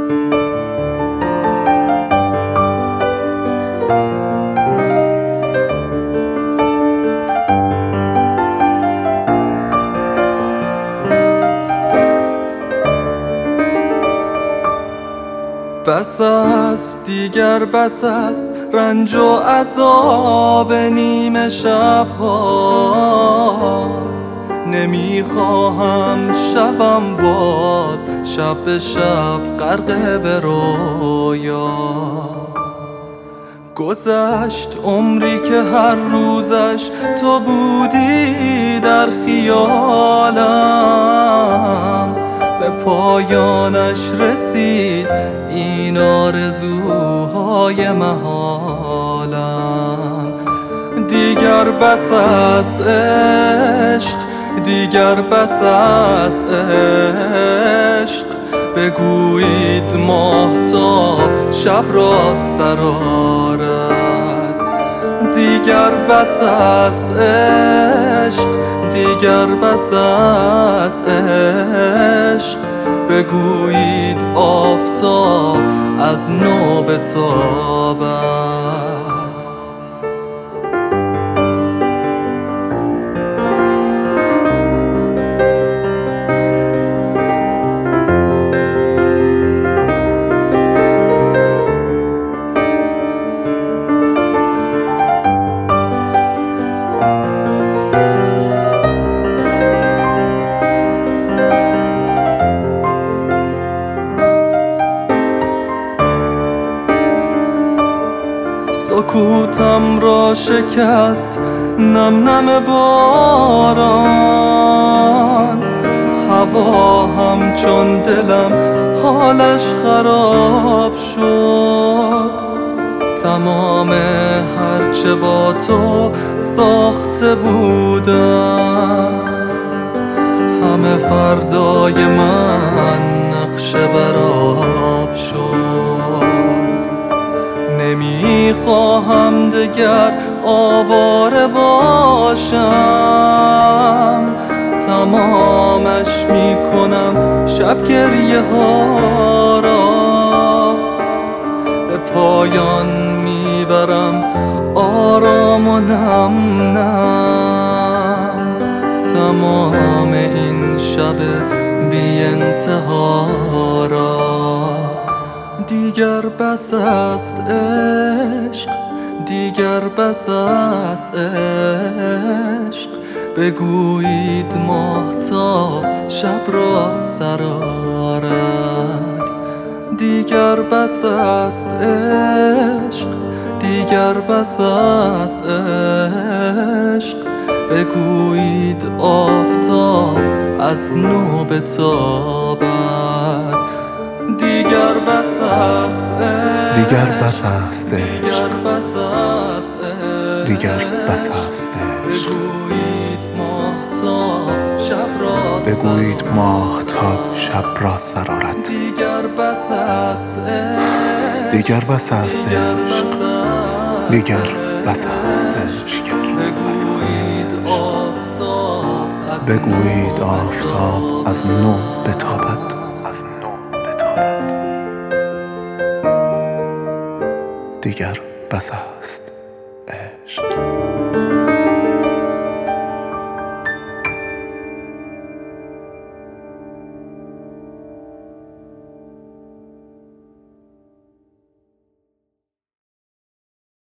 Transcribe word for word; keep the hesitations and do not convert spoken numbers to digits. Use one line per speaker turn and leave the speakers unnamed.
بس است دیگر، بس است رنج و عذاب نیمه شبها. نمیخواهم شبم باز شب به شب غرق به رویا. گذشت عمری که هر روزش تو بودی در خیالم. به پایانش رسید این آرزوهای محالم. دیگر بس است عشق، دیگر بس است عشق. بگویید ماهتاب شب را سرآرد. دیگر بس است عشق، دیگر بس است عشق. بگویید آفتاب از نو بتابد. سکوتم را شکست نم نم باران. هوا همچون دلم حالش خراب شد. تمام هرچه با تو ساخته بودم، همه فردای من نقشه برآب شد. نمیخواهم دگر آواره باشم، تمامش میکنم شب گریه ها را. به پایان میبرم آرام و نم نم تمام این شب بی انتها را. دیگر بس است عشق، دیگر بس است عشق. بگویید ماهتاب شب را سرآرد. دیگر بس است عشق، دیگر بس است عشق. بگویید آفتاب از نو بتابد. دیگر بس است عشق،
دیگر بس است عشق،
دیگر بس است عشق.
دیگر بس است عشق.
بگویید ماهتاب شب را
بگویید ماهتاب شب را سرآرد.
دیگر بس است عشق،
دیگر بس است عشق، دیگر بس است عشق.
بگویید آفتاب از
بگویید آفتاب از نو بتابد. دیگر بس است عشق.